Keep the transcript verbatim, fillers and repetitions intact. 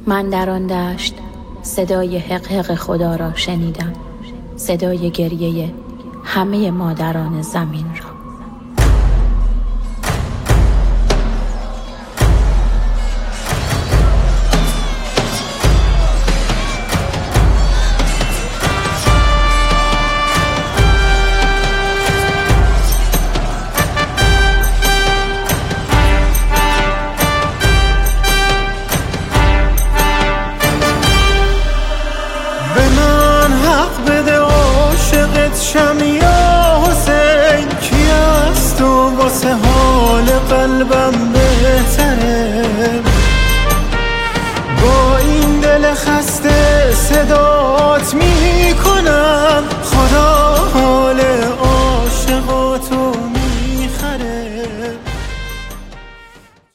من در آن دشت صدای حقحق خدا را شنیدم، صدای گریه همه مادران زمین را. شم یا حسین کی است و واسه حال قلبم بهتره، با این دل خسته صدات می